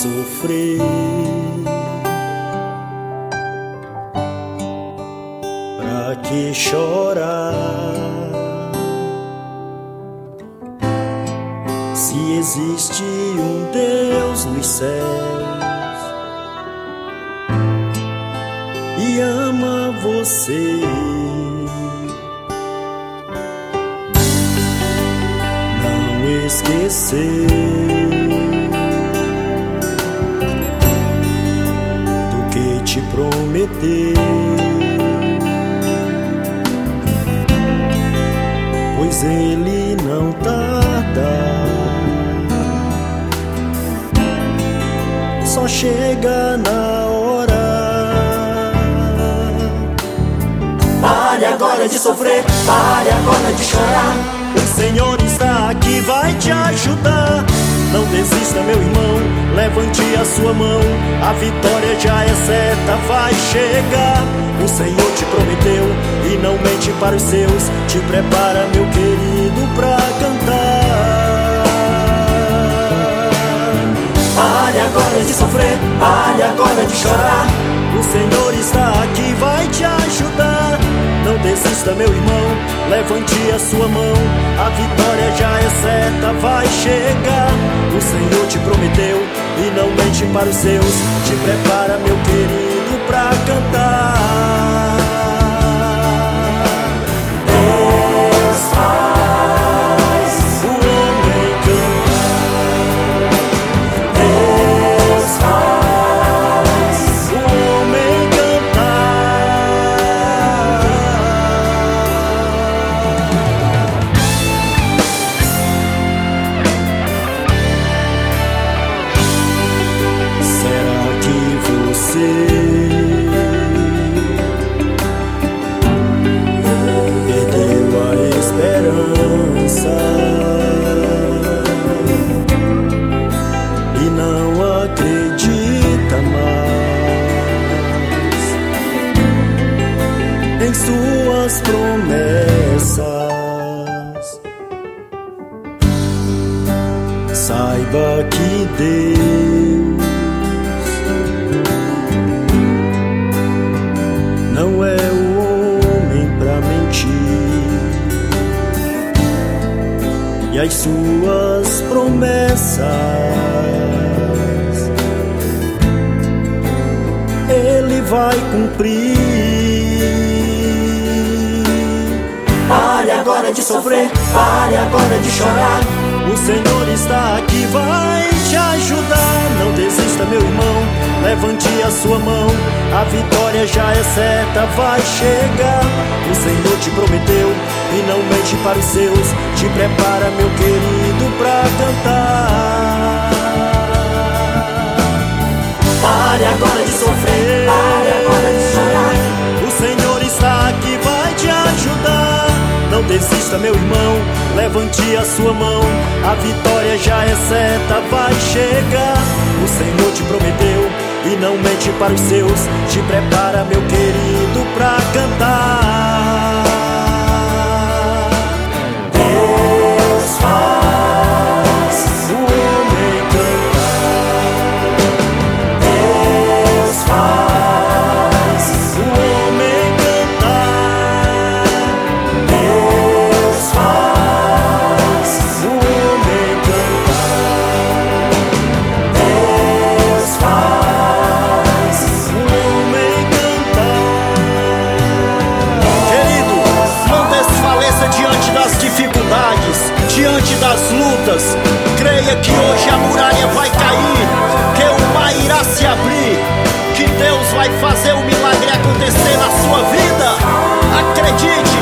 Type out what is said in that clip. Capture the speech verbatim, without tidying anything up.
sofrer, pra que chorar? Se existe um Deus nos céus e ama você, não esquecer do que te prometeu, pois Ele não tarda, só chega na hora. Pare agora de sofrer, pare agora de chorar. O Senhor está aqui, vai te ajudar. Não desista, meu irmão, levante a sua mão. A vitória já é certa, vai chegar. O Senhor te prometeu e não mente para os seus. Te prepara, meu querido, pra cantar. Pare agora de sofrer, pare agora de chorar. O Senhor está aqui, vai te ajudar. Não desista, meu irmão, levante a sua mão. A vitória já é certa, vai chegar. O Senhor te prometeu e não mente para os seus. Te prepara, meu querido, pra cantar. Deus faz o homem cantar. Deus faz o homem cantar. Será que você perdeu a esperança e não acredita mais em suas promessas? Saiba que Deus não é o homem pra mentir, e as suas promessas Ele vai cumprir. Pare agora de sofrer, pare agora de chorar. O Senhor está aqui, vai te ajudar. Não desista, meu irmão, levante a sua mão. A vitória já é certa, vai chegar. O Senhor te prometeu e não mente para os seus. Te prepara, meu querido, pra cantar. Pare agora de sofrer, pare agora de chorar. O Senhor está aqui, vai te ajudar. Não desista, meu irmão, levante a sua mão. A vitória já é certa, vai chegar. O Senhor te prometeu e não mente para os seus. Te prepara, meu querido, pra cantar. Deus faz o homem cantar. Deus faz o homem cantar. Deus faz o homem cantar. Deus faz o homem cantar. Querido, não desfaleça diante das dificuldades, diante das lutas. Creia que hoje a muralha vai cair, que o mar irá se abrir, que Deus vai fazer o milagre acontecer na sua vida. Acredite.